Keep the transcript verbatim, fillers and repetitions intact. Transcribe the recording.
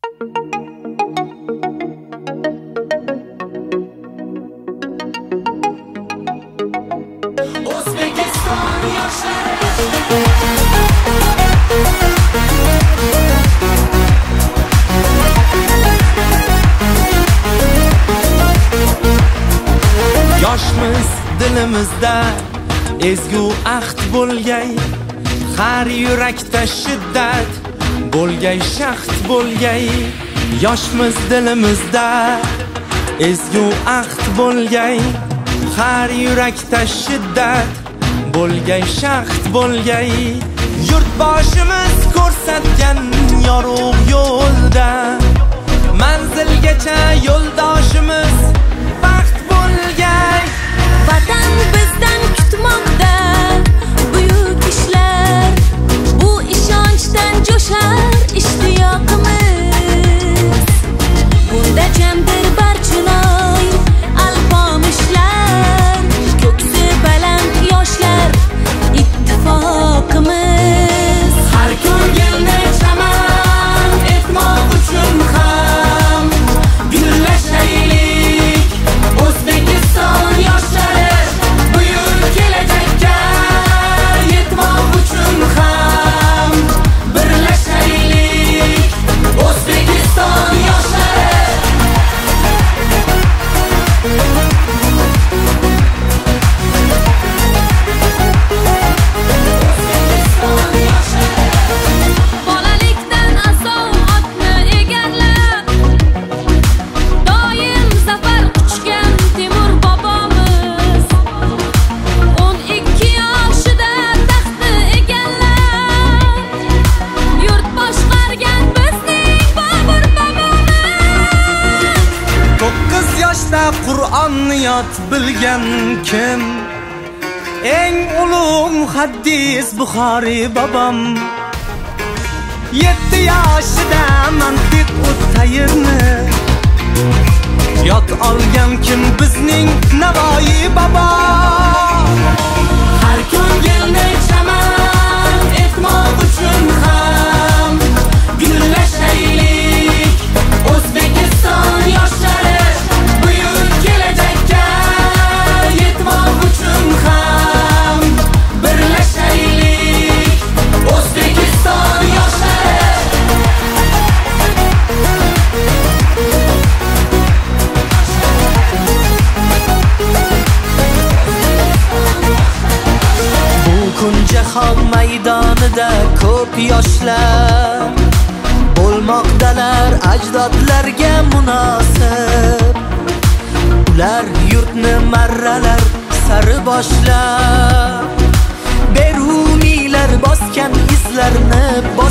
O'zbekiston yoshlari yoshmiz dilimizda ezgu ahd bo'lgay, har yurakda shiddat bo'lgay, shaxt bo'lgay. Yoshmiz dilimizda ezgu ahd bo'lgay, har yurakda shiddat bo'lgay, shaxt bo'lgay. Yurtboshimiz ko'rsatgan yorug' yo'lda manzilgacha yo'ldoshimiz baxt bo'lgay. Vatan bizdan kutmoqda buyuk ishlar, bu ishonchdan jo'shar ishtiyoqimiz. Bunda jamdir barchinoy alpomishlar, ko'ksi baland yoshlar ittifoqimiz. Har ko'ngilni chaman etmoq uchun ham gullashaylik. O'zbekiston yoshlari buyuk kelajakka yetmoq uchun ham birlashaylik. O'zbekiston yoshlari Bolalikdan asov otni egallab, doim zafar quchgan Temur bobomiz. o'n ikki yoshida taxtni egallab, yurt boshqargan bizning Bobur bobomiz. to'qqiz yoshda Qur'onni yod bilgan kim? Eng ulug' muhaddis Buxoriy bobom. yetti yoshida mantiq o'tayirni yod olgan kim? Bizning Navoiy bobo. Har ko'ngilni chaman etmoq uchun ham gullashaylik. O'zbekiston yoshlari buyuk kelajakka yetmoq uchun ham birlashaylik. O'zbekiston yoshlari bu kun jahon maydonida ko'p yoshlar bo'lmoqdalar ajdodlarga munosib. Ular yurtni marralar sari boshlab, beruniylar bosgan izlarni